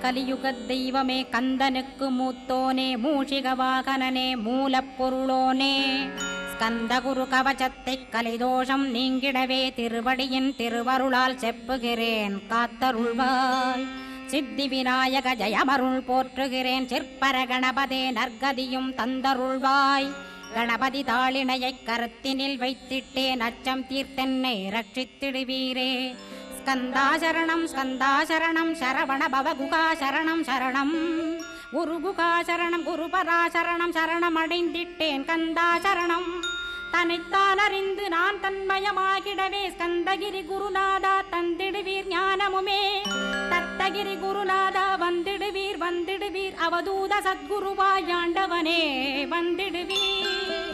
கலியுகத் தெய்வமே கந்தனுக்கு மூத்தோனே மூஷிக வாகனனே மூலப்பொருளோனே ஸ்கந்தகுரு கவசத்தைக் கலிதோஷம் நீங்கிடவே திருவடியின் திருவருளால் செப்புகிறேன் காத்தருள்வாய். சித்தி விநாயக ஜயமருள் போற்றுகிறேன் சிற்பர கணபதே நற்கதியும் தந்தருள்வாய். கணபதி தாளினையைக் கருத்தினில் வைத்திட்டேன் அச்சம் தீர்த்தென்னை ரட்சித்திடுவீரே. ஸ்கந்தாசரணம் ஸ்கந்தாசரணம் சரவண பவகுகாசரணம் சரணம் குருகுகாசரணம் குருபராசரணம் சரணம் அடைந்திட்டேன் கந்தாசரணம். தன்னைத்தான் அறிந்து நான் தன்மயமாகிடவே ஸ்கந்தகிரி குருநாதா தந்திடுவீர் ஞானமுமே. தத்தகிரி குருநாதா வந்திடுவீர் வந்திடுவீர் அவதூத சத்குருவாய் ஆண்டவனே வந்திடுவீர்.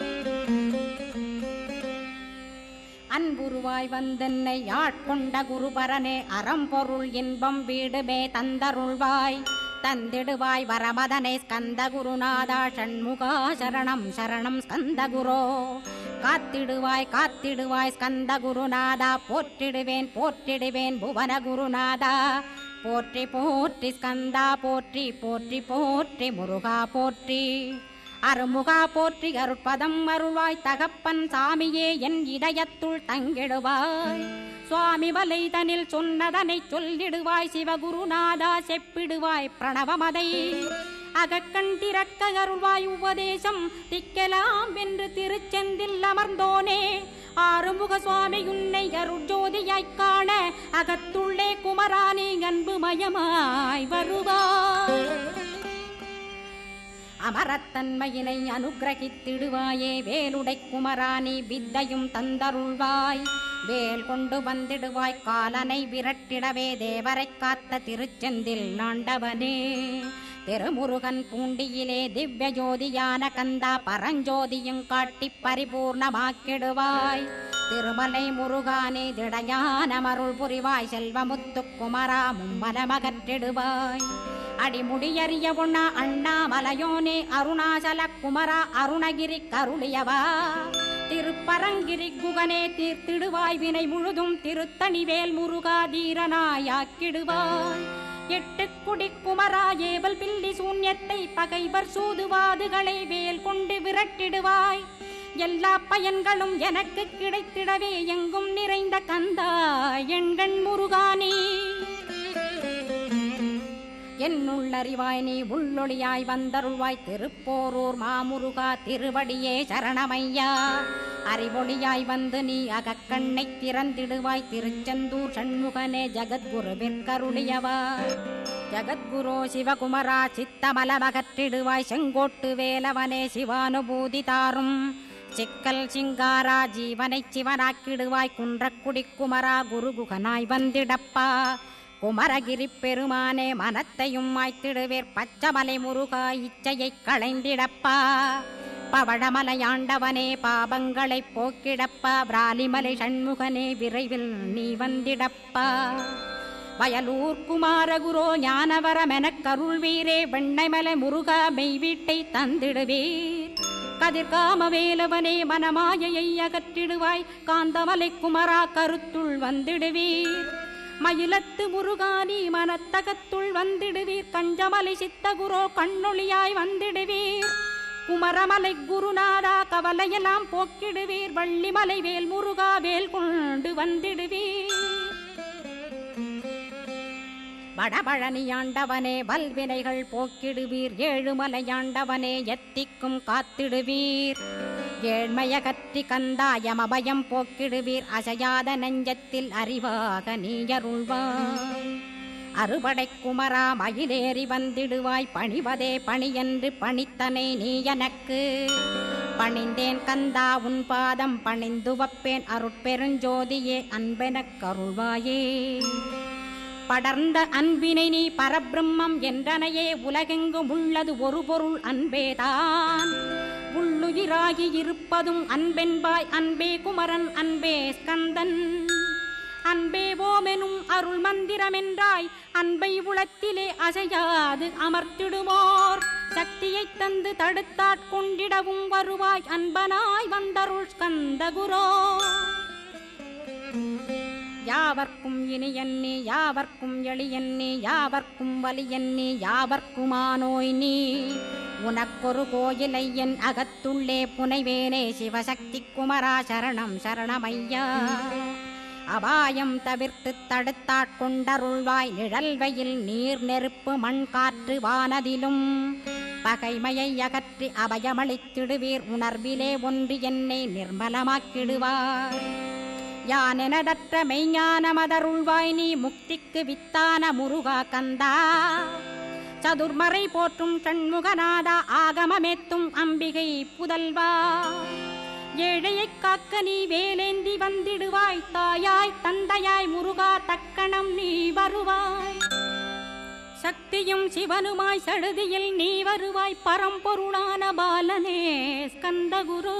அன்புருவாய் வந்தென்னை ஆட்கொண்ட குருபரனே அறம்பொருள் இன்பம் வீடுமே தந்தருள்வாய். தந்திடுவாய் வரமதனை ஸ்கந்த குருநாதா ஷண்முகா சரணம் சரணம் ஸ்கந்த குரோ. காத்திடுவாய் காத்திடுவாய் ஸ்கந்த குருநாதா போற்றிடுவேன் போற்றிடுவேன் புவன குருநாதா. போற்றி போற்றி ஸ்கந்தா போற்றி போற்றி போற்றி முருகா போற்றி. அருமுகா போற்றி அருட்பதம் அருள்வாய் தகப்பன் சாமியே என் இதயத்துள் தங்கிடுவாய். சுவாமி வலைதனில் சொன்னதனை சொல்லிடுவாய் சிவகுருநாதா செப்பிடுவாய் பிரணவமதை. அகக்கண் திறக்க அருள்வாய் உபதேசம் திக்கலாம் வென்று திருச்செந்தில் அமர்ந்தோனே. ஆறுமுக சுவாமி உன்னை அருட்ஜோதியாய்க் காண அகத்துள்ளே குமரானே அன்புமயமாய் வருவாய். அமரத்தன்மையினை அனுகிரகித்திடுவாயே வேலுடை குமராணி வித்தையும் தந்தருள்வாய். வேல் கொண்டு வந்திடுவாய் காலனை விரட்டிடவே தேவரை காத்த திருச்செந்தில் ஆண்டவனே. திருமுருகன் பூண்டியிலே திவ்ய ஜோதியான கந்தா பரஞ்சோதியும் காட்டி பரிபூர்ணமாக்கிடுவாய். திருமலை முருகானே திடையான மருள் புரிவாய் செல்வமுத்து குமரா மும்மலமகற்றிடுவாய். அடிமுடியறிய உண்ணா அண்ணாமலையோனே அருணாசல குமரா அருணகிரி கருளியவா. திருப்பரங்கிரி குகனே தீர்த்திடுவாய் வினை முழுதும் திருத்தணிவேல் முருகா தீரனாயாக்கிடுவாய். எட்டு குடி குமரா ஏவல் பில்லி சூன்யத்தை பகைவர் சூதுவாதுகளை வேல் கொண்டு விரட்டிடுவாய். எல்லா பயன்களும் எனக்கு கிடைத்திடவே எங்கும் நிறைந்த கந்தா எண்கண் முருகானே. என்னுள்ளறிவாய் நீ உள்ளொளியாய் வந்தருள்வாய் திருப்போரூர் மாமுருகா திருவடியே சரணமையா. அறிவொளியாய் வந்து நீ அகக்கண்ணை திறந்திடுவாய் திருச்செந்தூர் சண்முகனே ஜகத்குருவிற்கருளியவா. ஜகத்குரோ சிவகுமரா சித்தமலமகற்றிடுவாய் செங்கோட்டு வேலவனே சிவானுபூதி தாரும். சிக்கல் சிங்காரா ஜீவனை சிவனாக்கிடுவாய் குன்றக்குடி குமரா குருகுகனாய் வந்திடப்பா. குமரகிரி பெருமானே மனத்தையும் மாய்த்திடுவேர் பச்சமலை முருகா இச்சையை களைந்திடப்பா. பவழமலையாண்டவனே பாபங்களை போக்கிடப்பா. பிராலிமலை சண்முகனே விரைவில் நீ வந்திடப்பா. வயலூர் குமாரகுரோ ஞானவரமெனக் கருள்வீரே வெண்ணைமலை முருகா மெய் வீட்டை தந்திடுவீர். கதிர்காம வேலவனே மனமாயையை அகற்றிடுவாய் காந்தமலை குமரா கருத்துள் வந்திடுவீர். மயிலத்து முருகானி மனத்தகத்துள் வந்திடுவீர். கஞ்சமலை சித்தகுரோ கண்ணொளியாய் வந்திடுவீர். குமரமலை குருநாதா கவலையெல்லாம் போக்கிடுவீர். வள்ளிமலை வேல் முருகா வேல் கொண்டு வந்திடுவீர். வடபழனியாண்டவனே வல்வினைகள் போக்கிடுவீர். ஏழுமலையாண்டவனே எத்திக்கும் காத்திடுவீர். ஏழ்மையகற்றி கந்தாயமபயம் போக்கிடுவீர். அசையாத நெஞ்சத்தில் அறிவாக நீயருள்வாய். அறுபடை குமரா மயிலேறி வந்திடுவாய். பணிவதே பணியென்று பணித்தனை நீ எனக்கு. பணிந்தேன் கந்தா உன் பாதம் பணிந்து வப்பேன் அருட்பெருஞ்சோதியே அன்பெனக் கருள்வாயே. படர்ந்த அன்பினை நீ பரபிரம்மம் என்றனையே உலகெங்கும் உள்ளது ஒரு பொருள் அன்பேதான். உள்ளுயிராகி இருப்பதும் அன்பென்பாய் அன்பே குமரன் அன்பே ஸ்கந்தன். அன்பே ஓமெனும் அருள் மந்திரமென்றாய் அன்பை உளத்திலே அசையாது அமர்த்திடுமோர். சக்தியை தந்து தடுத்தாட்கொண்டிடவும் வருவாய் அன்பனாய் வந்தருள் ஸ்கந்த குரோ. யா யாவர்க்கும் இனியன்னே யாவர்க்கும் எளியன்னே யாவர்க்கும் வலியன்னே யாவர்க்குமானோய் நீ உனக்கொரு கோயிலை என் அகத்துள்ளே புனைவேனே சிவசக்தி குமரா சரணம் சரணமையா அபாயம் தவிர்த்து தடுத்தாட்கொண்டருள்வாய் நிழல்வையில் நீர் நெருப்பு மண் காற்று வானதிலும் பகைமையை அகற்றி அபயமளித்திடுவீர் உணர்விலே ஒன்று என்னை நிர்மலமாக்கிடுவார் யானெனதற்ற மெய்ஞானமதருள்வாய் நீ முக்திக்கு வித்தான முருகா கந்தா சதுர்மறை போற்றும் சண்முகநாதா ஆகமமேத்தும் அம்பிகை புதல்வா ஏழையை காக்க நீ வேலேந்தி வந்திடுவாய் தாயாய் தந்தையாய் முருகா தக்கணம் நீ வருவாய் சக்தியும் சிவனுமாய் சடுதியில் நீ வருவாய் பரம்பொருளான பாலனே ஸ்கந்தகுரு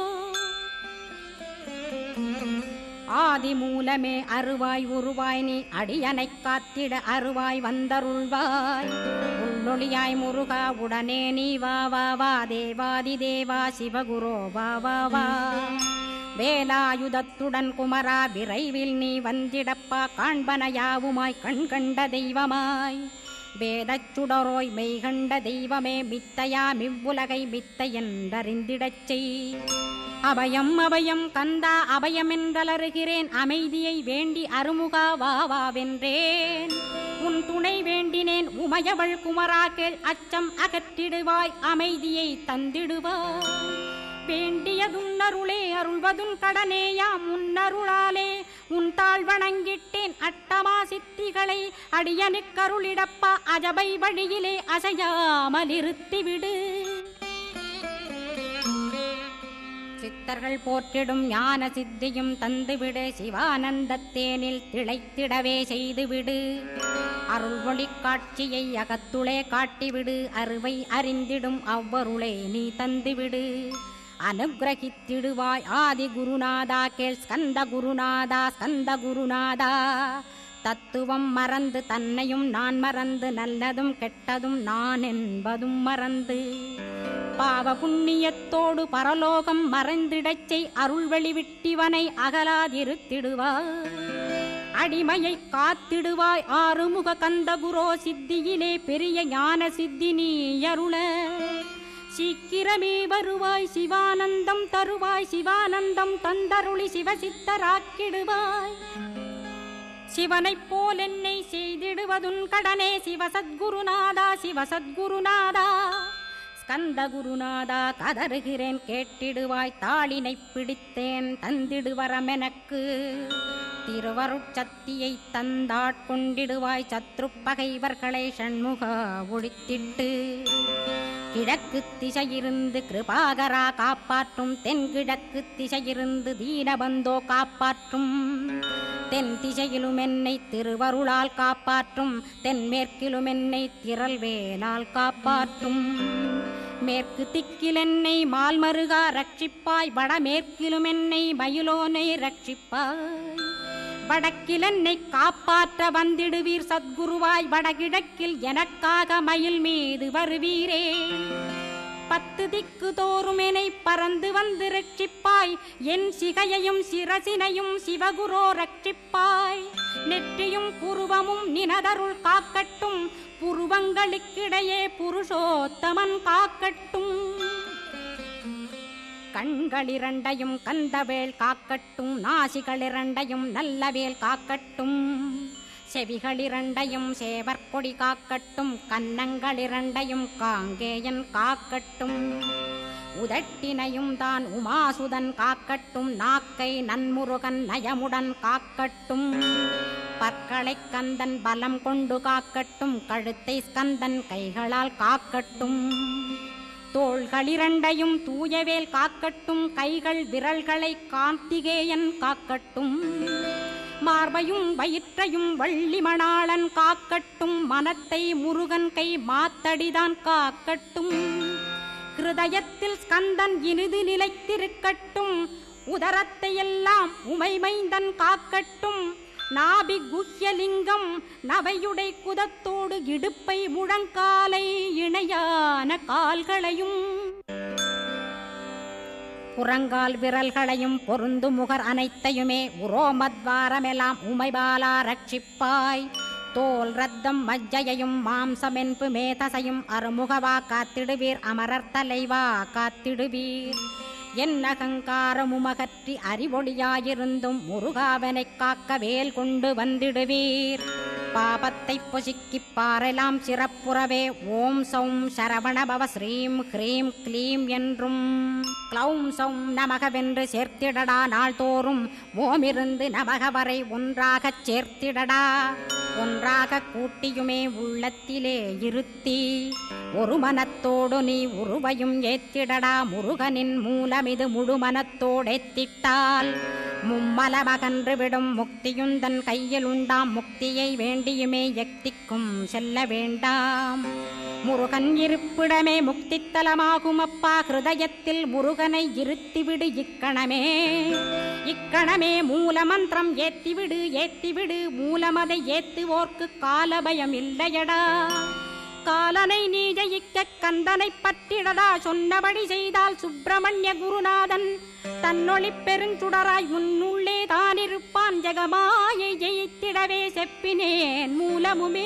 ஆதி மூலமே அருவாய் உருவாய் நீ அடியனை காத்திட அருவாய் வந்தருள்வாய் உள்ளொளியாய் முருகா உடனே நீ வா வா வா தேவாதி தேவா சிவகுரோ வா வா வா வேலாயுதத்துடன் குமரா விரைவில் நீ வந்திடப்பா காண்பன யாவுமாய் கண் கண்ட தெய்வமாய் வேதச் சுடரோய் மெய்கண்ட தெய்வமே மித்தையா மிவ்வுலகை மித்தை என்றறிந்திடச் செய் அபயம் அபயம் கந்தா அபயமென்றலறுகிறேன் அமைதியை வேண்டி அருமுகா வா வா வென்றேன் உன் துணை வேண்டினேன் உமையவள் குமரா கேள் அச்சம் அகற்றிடுவாய் அமைதியை தந்திடுவாய் வேண்டியதுன்னருளே அருள்வதும் கடனேயாம் உன்னருளாலே உன் தாழ் வணங்கிட்டேன் அட்டமா சித்திகளை அடியனுக்கருளிடப்பா அஜபை வழியிலே அசையாமல் இருத்திவிடு சித்தர்கள் போற்றிடும் ஞான சித்தியும் தந்துவிடு சிவானந்தத்தேனில் திளைத்திடவே செய்துவிடு அருள் ஒளி காட்சியை அகத்துளே காட்டிவிடு அருவை அறிந்திடும் அவ்வருளே நீ தந்துவிடு அனுகிரகித்திடுவாய் ஆதி குருநாதா கேள் ஸ்கந்த குருநாதா ஸ்கந்த குருநாதா தத்துவம் மறந்து தன்னையும் நான் மறந்து நல்லதும் கெட்டதும் நான் என்பதும் மறந்து பாவ புண்ணியத்தோடு பரலோகம் மறைந்திடச் செய் அருள் வெளிவிட்டிவனை அகலாதிருத்திடுவாய் அடிமையை காத்திடுவாய் ஆறுமுக கந்தகுரோ சித்தியிலே பெரிய ஞான சித்தி நீ அருள சீக்கிரமே வருவாய் சிவானந்தம் தருவாய் சிவானந்தம் தந்தருளி சிவசித்தராக்கிடுவாய் சிவனைப் போல் என்னை செய்திடுவதுன் கடனே சிவசத்குருநாதா சிவசத்குருநாதா ஸ்கந்த குருநாதா கதறுகிறேன் கேட்டிடுவாய் தாளினை பிடித்தேன் தந்திடுவரமெனக்கு திருவருட்சக்தியை தந்தாட்கொண்டிடுவாய் சத்ரு பகைவர்களை சண்முகா ஒழித்திட்டு கிழக்கு திசையிருந்து கிருபாகரா காப்பாற்றும் தென்கிழக்கு திசையிருந்து தீனபந்தோ காப்பாற்றும் தென் திசையிலும் என்னை திருவருளால் காப்பாற்றும் தென்மேற்கிலும் என்னை திரள்வேலால் காப்பாற்றும் மேற்கு திக்கில் என்னை மால்மருகா ரட்சிப்பாய் வடமேற்கிலும் என்னை மயிலோனை ரட்சிப்பாய் வடக்கில் என்னை காப்பாற்ற வந்திடுவீர் சத்குருவாய் வடகிழக்கில் எனக்காக மயில் மீது வருவீரே 10 திக்கு தோறும் என்னை பறந்து வந்து ரட்சிப்பாய் என் சிகையையும் சிரசினையும் சிவகுரோ ரட்சிப்பாய் நெற்றியும் புருவமும் நினதருள் காக்கட்டும் புருவங்களுக்கிடையே புருஷோத்தமன் காக்கட்டும் கண்களிரண்டையும் கந்தவேல் காக்கட்டும் நாசிகளிரண்டையும் நல்லவேல் காக்கட்டும் செவிகளிரண்டையும் சேவற்கொடி காக்கட்டும் கன்னங்களிரண்டையும் காங்கேயன் காக்கட்டும் உதட்டினையும் தான் உமாசுதன் காக்கட்டும் நாக்கை நன்முருகன் நயமுடன் காக்கட்டும் பற்களை கந்தன் பலம் கொண்டு காக்கட்டும் கழுத்தை ஸ்கந்தன் கைகளால் காக்கட்டும் தோள்களிரண்டையும் தூயவேல் காக்கட்டும் கைகள் விரல்களை கார்த்திகேயன் காக்கட்டும் மார்பையும் வயிற்றையும் வள்ளிமணாளன் காக்கட்டும் மனத்தை முருகன் கை மாத்தடிதான் காக்கட்டும் ஹிருதயத்தில் ஸ்கந்தன் இனிது நிலைத்திருக்கட்டும் உதரத்தை எல்லாம் உமைமைந்தன் காக்கட்டும் நாபி குஹ்யலிங்கம் நவையுடை குதத்தோடு இடுப்பை முழங்காலை இணையான கால்களையும் புறங்கால் விரல்களையும் பொருந்து முகர் அனைத்தையுமே உரோமத்வாரமெல்லாம் உமைபாலா ரட்சிப்பாய். தோல் ரத்தம் மஜ்ஜையையும் மாம்சமென்பு மேதசையும் அருமுகவா காத்திடுவீர், அமரர் தலைவா காத்திடுவீர். என் அகங்காரமுமகற்றி அறிவொளியாயிருந்தும் முருகாவனைக் காக்க வேல் கொண்டு வந்திடுவீர். பாபத்தை பொசுக்கிப் பாரெலாம் சிறப்புறவே ஓம் சௌம் சரவணபவ ஸ்ரீம் ஹ்ரீம் க்ளீம் என்றும் க்ளௌம் சௌம் நமகவென்று சேர்த்திடடா. நாள்தோறும் ஓமிருந்து நமக வரை ஒன்றாகச் சேர்த்திடடா. ஒன்றாக கூட்டியுமே உள்ளத்திலே இருத்தி ஒரு மனத்தோடு நீ உருவையும் ஏத்திடடா. முருகனின் மூலமிது முழு மனத்தோடேத்திட்டால் மும்மலமகன்று விடும் முக்தியுந்தன் கையில் உண்டாம். முக்தியை வேண்டியுமே யக்திக்கும் செல்ல வேண்டாம். முருகன் இருப்பிடமே முக்தித்தலமாகும் அப்பா. ஹிருதயத்தில் முருகனை இருத்திவிடு இக்கணமே. இக்கணமே மூலமந்திரம் ஏத்திவிடு ஏத்திவிடு. மூலமதை ஏத்துவோர்க்கு காலபயம் இல்லையடா. காலனை நீ ஜெயிக்க கந்தனை பற்றிடடா. சொன்னபடி செய்தால் சுப்பிரமணிய குருநாதன் தன்னொளி பெருஞ்சுடராய் உன்னுள்ளே தானிருப்பான். ஜெகமாயை ஜெயித்திடவே செப்பினேன் மூலமுமே.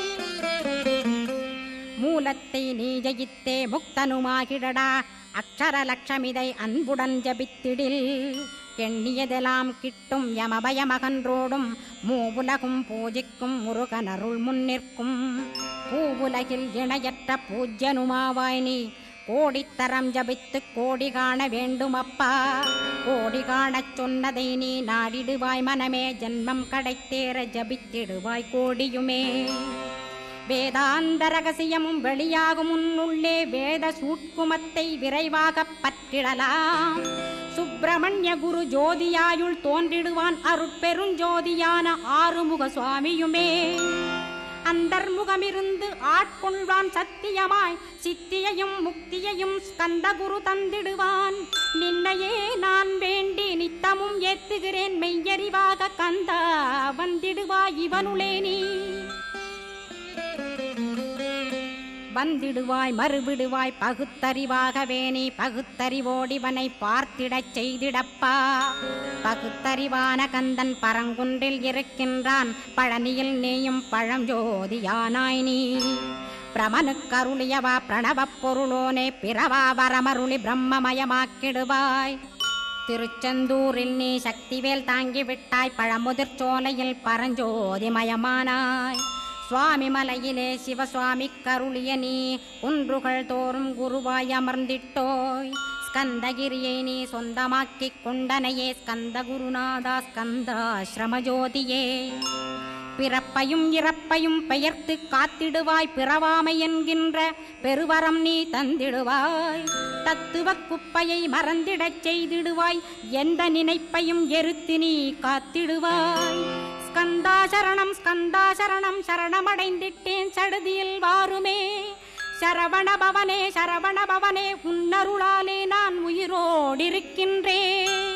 மூலத்தை நீ ஜெயித்தே முக்தனுமாகிடடா. அக்ஷர லட்சமிதை அன்புடன் ஜபித்திடில் எண்ணியதெல்லாம் கிட்டும். யமபயமகன்றோடும் மூவுலகும் பூஜிக்கும் முருகனருள் முன்னிற்கும். பூவுலகில் இணையற்ற பூஜ்யனுமாவாய் நீ. கோடித்தரம் ஜபித்து கோடி காண வேண்டுமப்பா. கோடி காணச் சொன்னதை நீ நாடிடுவாய் மனமே. ஜென்மம் கடைத்தேற ஜபித்திடுவாய் கோடியுமே. வேதாந்த ரகசியமும் வெளியாகும் உன்னுள்ளே. வேத சூட்குமத்தை விரைவாகப் பற்றிடலாம். சுப்பிரமணிய குரு ஜோதியாயுள் தோன்றிடுவான். அருட்பெருஞ்சோதியான ஆறுமுக சுவாமியுமே அந்தர்முகமிருந்து ஆட்கொள்வான் சத்தியமாய். சித்தியையும் முக்தியையும் ஸ்கந்தகுரு தந்திடுவான். நின்னையே நான் வேண்டி நித்தமும் ஏத்துகிறேன் மெய்யறிவாக. கந்தா வந்திடுவாய் இவனுளே நீ. வந்திடுவாய் மறுவிடுவாய் பகுத்தறிவாகவே நீ. பகுத்தறிவோடிவனை பார்த்திடச் செய்திடப்பா. பகுத்தறிவான கந்தன் பரங்குன்றில் இருக்கின்றான். பழனியில் நீயும் பழஞ்சோதியானாய் நீ. பிரமனுக்கருளியவா பிரணவப் பொருளோனே. பிறவா வரமருளி பிரம்மமயமாக்கிடுவாய். திருச்செந்தூரில் நீ சக்திவேல் தாங்கிவிட்டாய். பழமுதிர் சோலையில் பரஞ்சோதிமயமானாய். சுவாமி மலையிலே சிவசுவாமி கருளிய நீ. குன்றுகள் தோறும் குருவாய் அமர்ந்திட்டோய். ஸ்கந்தகிரியை நீ சொந்தமாக்கிக் கொண்டனையே. ஸ்கந்த குருநாதா ஸ்கந்தாஸ்ரமஜோதியே. பிறப்பையும் இறப்பையும் பெயர்த்து காத்திடுவாய். பிறவாமை என்கின்ற பெருவரம் நீ தந்திடுவாய். தத்துவ குப்பையை மறந்திடச் செய்திடுவாய். எந்த நினைப்பையும் எரித்து நீ காத்திடுவாய். ஸ்கந்தா சரணம் ஸ்கந்தா சரணம் சரணமடைந்திட்டேன் சடுதியில் வாருமே. சரவணபவனே சரவணபவனே உன்னருளாலே நான் உயிரோடிருக்கின்றேன்.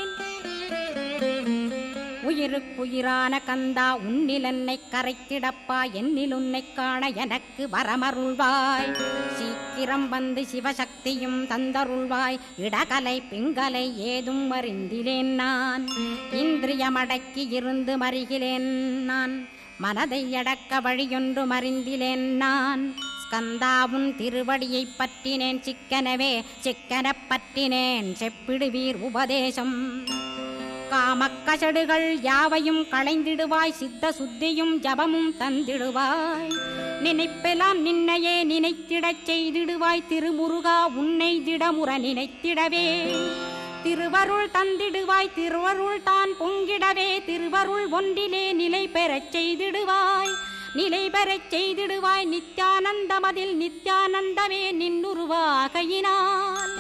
உயிருக்குயிரான கந்தா உன்னில் என்னை கரைத்திடப்பா. என்னில் உன்னை காண எனக்கு வரமருள்வாய். சீக்கிரம் வந்து சிவசக்தியும் தந்தருள்வாய். இடகலை பிங்கலை ஏதும் அறிந்திலேன் நான். இந்திரியமடக்கி இருந்து மறிகிலேன் நான். மனதை அடக்க வழியொன்று மறிந்திலேன் நான். ஸ்கந்தாவும் திருவடியை பற்றினேன் சிக்கனவே. சிக்கனப் பற்றினேன் செப்பிடுவீர் உபதேசம். காமக்கசடுகள் யாவையும் களைந்திடுவாய். சித்த சுத்தியும் ஜபமும் தந்திடுவாய். நினைப்பெல்லாம் நின்னையே நினைத்திடச் செய்திடுவாய். திருமுருகா உன்னை திடமுற நினைத்திடவே திருவருள் தந்திடுவாய். திருவருள் தான் பொங்கிடவே திருவருள் ஒன்றிலே நிலை பெறச் செய்திடுவாய். நிலை பெறச் செய்திடுவாய். நித்யானந்தமதில் நித்யானந்தமே நின்னுருவாகையினால்.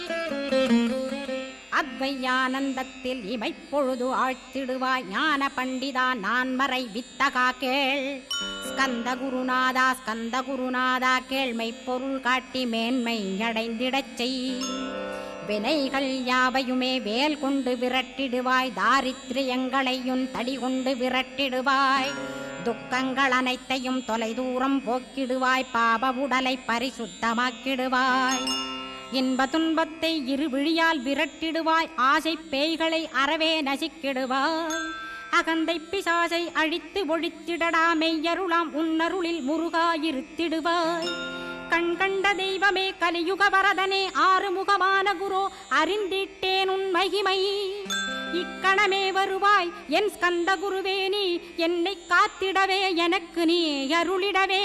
அத்வையானந்தத்தில் இமைப்பொழுது ஆழ்த்திடுவாய். ஞான பண்டிதா நான்மறை வித்தகா கேள். ஸ்கந்த குருநாதா கேள்மை பொருள் காட்டி மேன்மை அடைந்திடச் செய். வினைகள் யாவையுமே வேல் கொண்டு விரட்டிடுவாய். தாரித்ரியங்களையும் தடி கொண்டு விரட்டிடுவாய். துக்கங்கள் அனைத்தையும் தொலை தூரம் போக்கிடுவாய். பாப உடலை பரிசுத்தமாக்கிடுவாய். இன்ப துன்பத்தை இருவிழியால் விரட்டிடுவாய், ஆசை பேய்களை அறவே நசிக்கிடுவாய். அகந்தை பிசாசை அழித்து ஒழித்திடடா, மெய்யருளாம் உன்னருளில் முருகாயிருத்திடுவாய். கண் கண்ட தெய்வமே கலியுக வரதனே, ஆறுமுகமான குரு அறிந்திட்டேன் உன் மகிமை. இக்கணமே வருவாய் என் ஸ்கந்த குருவே, நீ என்னை காத்திடவே எனக்கு நீ அருளிடவே.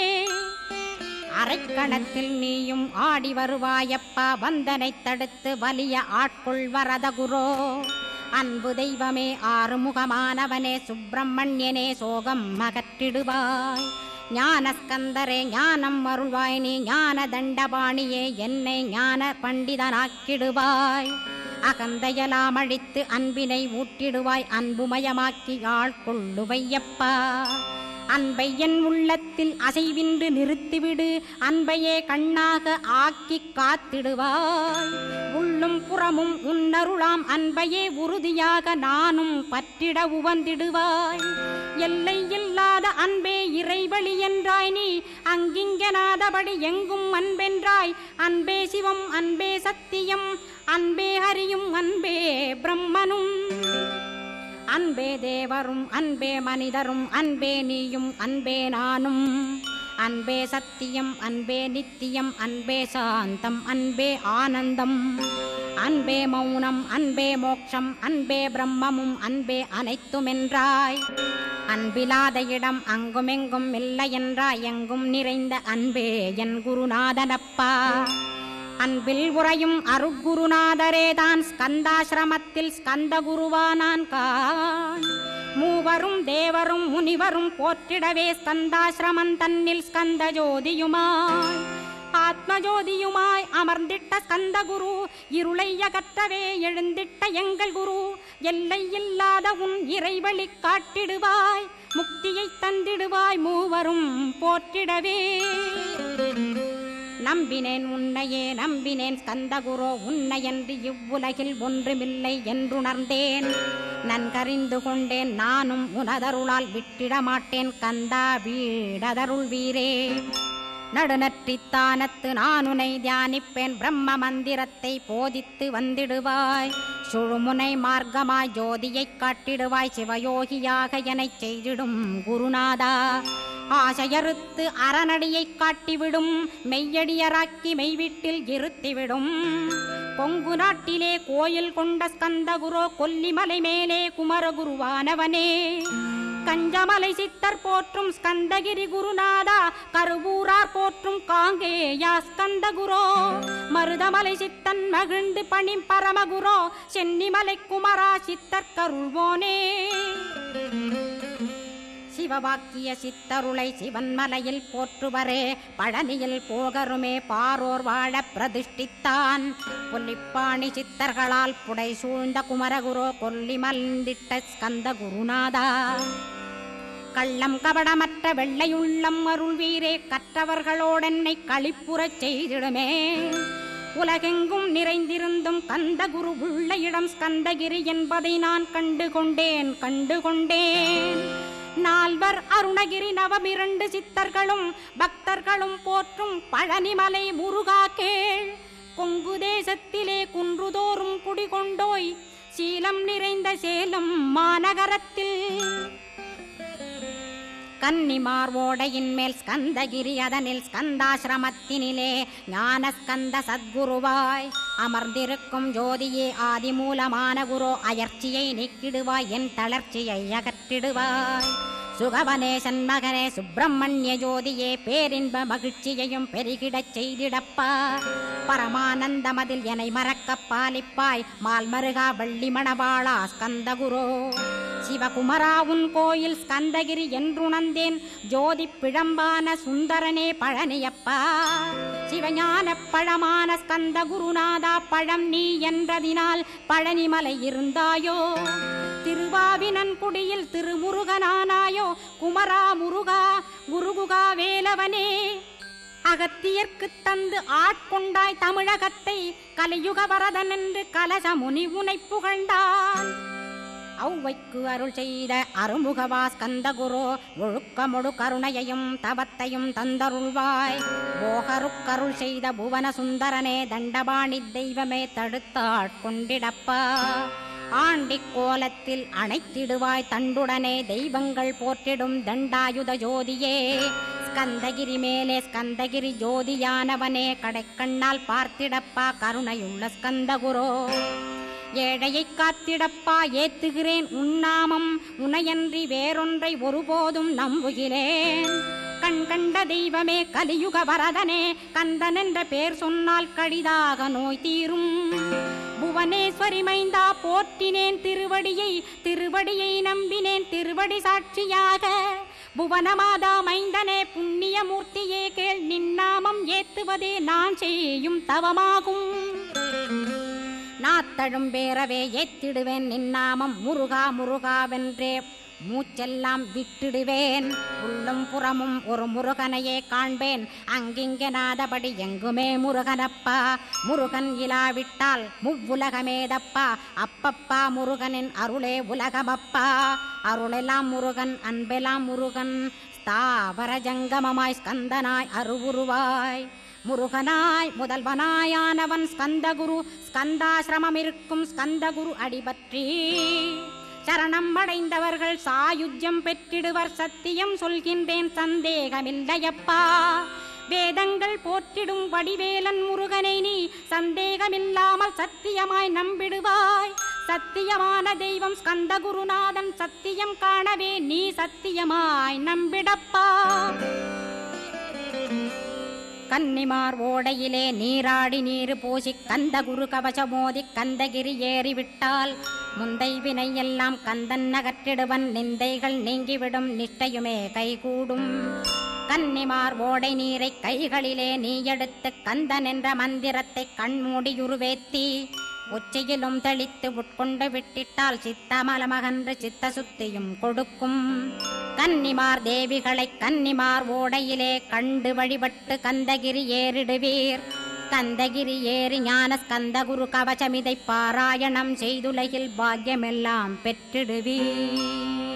அரைக்கணத்தில் நீயும் ஆடி வருவாயப்பா, வந்தனை தடுத்து வலிய ஆட்கொள் வரத குரோ. அன்பு தெய்வமே ஆறுமுகமானவனே, சுப்பிரமணியனே சோகம் அகற்றிடுவாய். ஞானஸ்கந்தரே ஞானம் அருள்வாய், நீ ஞான தண்டபாணியே என்னை ஞான பண்டிதனாக்கிடுவாய். அகந்தையலாம் அழித்து அன்பினை ஊட்டிடுவாய், அன்புமயமாக்கி ஆட்கொள்ளுவையப்பா. அன்பை என் உள்ளத்தில் அசைவின்று நிறுத்திவிடு, அன்பையே கண்ணாக ஆக்கி காத்திடுவாய். உள்ளும் புறமும் உன்னருளாம் அன்பையே உறுதியாக நானும் பற்றிட உவந்திடுவாய். எல்லை இல்லாத அன்பே இறைவழி என்றாய் நீ, அங்கிங்கனாதபடி எங்கும் அன்பென்றாய். அன்பே சிவம் அன்பே சத்தியம் அன்பே ஹரியும் அன்பே பிரம்மனும். அன்பே தேவரும் அன்பே மனிதரும் அன்பே நீயும் அன்பே நானும். அன்பே சத்தியம் அன்பே நித்தியம் அன்பே சாந்தம் அன்பே ஆனந்தம். அன்பே மௌனம் அன்பே மோட்சம் அன்பே பிரம்மமும் அன்பே அனைத்துமென்றாய். அன்பிலாத இடம் அங்குமெங்கும் இல்லை என்றாய், எங்கும் நிறைந்த அன்பே என் குருநாதனப்பா. அன்பில் உறையும் அருட்குருநாதரேதான் ஸ்கந்தாசிரமத்தில் ஸ்கந்த குருவானான் கான். மூவரும் தேவரும் முனிவரும் போற்றிடவே ஸ்கந்தாசிரமம் தன்னில் ஸ்கந்த ஜோதியுமாய் ஆத்மஜோதியுமாய் அமர்ந்திட்ட ஸ்கந்த குரு, இருளை அகற்றவே எழுந்திட்ட எங்கள் குரு. எல்லை இல்லாத உன் இறைவழி காட்டிடுவாய், முக்தியை தந்திடுவாய் மூவரும் போற்றிடவே. நம்பினேன் உன்னையே நம்பினேன் ஸ்கந்தகுரோ, உன்னையன்றி இவ்வுலகில் ஒன்றுமில்லை என்றுணர்ந்தேன். நன்கறிந்து கொண்டேன் நானும் உனதருளால் விட்டிட மாட்டேன் கந்தா வீடதருள் வீரே. நடுநற்றித்தானத்து நானுனை தியானிப்பேன், பிரம்ம மந்திரத்தை போதித்து வந்திடுவாய். சுழுமுனை மார்க்கமாய் ஜோதியை காட்டிடுவாய், சிவயோகியாக எனச் செய்திடும் குருநாதா. ஆசையறுத்து அறநடியை காட்டிவிடும், மெய்யடியராக்கி மெய்வீட்டில் இருத்திவிடும். கொங்கு நாட்டிலே கோயில் கொண்ட ஸ்கந்தகுரோ, கொல்லிமலை மேலே குமரகுருவானவனே. கஞ்சமலை சித்தர் போற்றும் ஸ்கந்தகிரி குருநாதா, கருவூரார் போற்றும் காங்கேயா ஸ்கந்தகுரோ. மருதமலை சித்தன் மகிழ்ந்து பணிம் பரமகுரோ, சென்னிமலை குமரா சித்தர் கருள்வோனே. சிவவாக்கிய சித்தருளை சிவன்மலையில் போற்றுவரே, பழனியில் போகருமே பாரோர் வாழ பிரதிஷ்டித்தான். கொல்லிப்பாணி சித்தர்களால் புடை சூழ்ந்த குமரகுரோ, கொல்லி மல்ந்திட்ட ஸ்கந்த குருநாதா. கள்ளம் கபடமற்ற வெள்ளையுள்ளம் அருள் வீரே, கற்றவர்களோடென்னை களிப்புறச் செய்திடுமே. உலகெங்கும் நிறைந்திருந்தும் கந்த குரு உள்ள இடம் ஸ்கந்தகிரி என்பதை நான் கண்டுகொண்டேன். நால்வர் அருணகிரி நவமிரண்டு சித்தர்களும் பக்தர்களும் போற்றும் பழனிமலை முருகா கேள். கொங்கு தேசத்திலே குன்றுதோறும் குடிகொண்டோய், சீலம் நிறைந்த சேலம் மாநகரத்தில். கன்னிமார் ஓடையின் மேல் ஸ்கந்தகிரி, அதனில் ஸ்கந்தாசிரமத்தினிலே ஞான ஸ்கந்த சத்குருவாய் அமர்ந்திருக்கும் ஜோதியே ஆதிமூலமான குரு. அயர்ச்சியை நீக்கிடுவாய், என் தளர்ச்சியை அகற்றிடுவாய். சுகவனேசன் மகனே சுப்பிரமணிய ஜோதியே, பேரின்ப மகிழ்ச்சியையும் பெருகிடச் செய்திடப்பா. பரமானந்தமதில் என்னை மறக்க பாலிப்பாய், மால்மருகா வள்ளி மணவாளா ஸ்கந்தகுரோ. சிவகுமரா உன் கோயில் ஸ்கந்தகிரி என்றுணர்ந்தேன், ஜோதி பிழம்பான சுந்தரனே பழனியப்பா. சிவஞான பழமான ஸ்கந்த குருநாதா, பழம் நீ என்றதினால் பழனிமலை இருந்தாயோ. திருவாவினன்குடியில் திருமுருகனானாயோ, குமரா முருகா குருகுகா வேலவனே. அகத்தியர்க்கு தந்து ஆட்கொண்டாய் தமிழகத்தை, கலியுக வரதன் என்று கலச முனி உனை புகழ்ந்தான். ஔவைக்கு அருள் செய்த அருமுகவா ஸ்கந்தகுரு ஒழுக்கமொடு கருணையையும் தவத்தையும் தந்தருள்வாய். போகருக்கருள் செய்த புவன சுந்தரனே தண்டபாணி தெய்வமே தடுத்தாட்கொண்டிடப்பா. ஆண்டிக் கோலத்தில் அணைத்திடுவாய் தண்டுடனே தெய்வங்கள் போற்றிடும் தண்டாயுத ஜோதியே. ஸ்கந்தகிரி மேலே ஸ்கந்தகிரி ஜோதியானவனே கடைக்கண்ணால் பார்த்திடப்பா கருணையுள்ள ஸ்கந்தகுரோ. ஏழையை காத்திடப்பா ஏத்துகிறேன் உன்னாமம் உனையன்றி வேறொன்றை ஒருபோதும் நம்புகிறேன். கண் கண்ட தெய்வமே கலியுக வரதனே கந்தன் என்ற பேர் சொன்னால் கடிதாக நோய் தீரும். புவனேஸ்வரி மைந்தா போற்றினேன் திருவடியை நம்பினேன் திருவடி சாட்சியாக. புவனமாதா மைந்தனே புண்ணியமூர்த்தியே கேள் நின்னாமம் ஏத்துவதே நான் செய்யும் தவமாகும். நாத்தழும் பேரவே ஏத்திடுவேன் நின்னாமம் முருகா முருகாவென்றே மூச்செல்லாம் விட்டிடுவேன். உள்ளும் புறமும் ஒரு முருகனையே காண்பேன் அங்கிங்கனாதபடி எங்குமே முருகனப்பா. முருகன் இலாவிட்டால் முவ்வுலகமேதப்பா. அப்பப்பா முருகனின் அருளே உலகமப்பா. அருளெல்லாம் முருகன் அன்பெல்லாம் முருகன் ஸ்தாவர ஜங்கமமாய் ஸ்கந்தனாய் அருவுருவாய். முருகனாய் முதல்வனாயானவன் ஸ்கந்தகுரு. ஸ்கந்தாசிரமம் இருக்கும் ஸ்கந்தகுரு அடிபற்றி சரணம் அடைந்தவர்கள் சாயுஜ்யம் பெற்றிடுவர். சத்தியம் சொல்கின்றேன் சந்தேகமில்லையப்பா. வேதங்கள் போற்றிடும் வடிவேலன் முருகனை நீ சந்தேகமில்லாமல் சத்தியமாய் நம்பிடுவாய். சத்தியமான தெய்வம் ஸ்கந்தகுருநாதன் சத்தியம் காணவே நீ சத்தியமாய் நம்பிடப்பா. கன்னிமார் ஓடையிலே நீராடி நீரு பூசி கந்தகுரு கவசமோதி கந்தகிரி ஏறிவிட்டால் முந்தை வினை எல்லாம் கந்தன் நகற்றிடுவன். நிந்தைகள் நீங்கிவிடும் நிஷ்டையுமே கைகூடும். கன்னிமார் ஓடை நீரை கைகளிலே நீ எடுத்து கந்தன் என்ற மந்திரத்தை கண்மூடியுருவேத்தி உச்சியிலும் தெளித்து உட்கொண்டு விட்டிட்டால் சித்தமலமகன்று சித்த சுத்தியும் கொடுக்கும். கன்னிமார் தேவிகளை கன்னிமார் ஓடையிலே கண்டு வழிபட்டு கந்தகிரி ஏறிடுவீர். கந்தகிரி ஏறி ஞான ஸ்கந்தகுரு கவசமிதை பாராயணம் செய்துலகில் பாக்கியமெல்லாம் பெற்றிடுவீர்.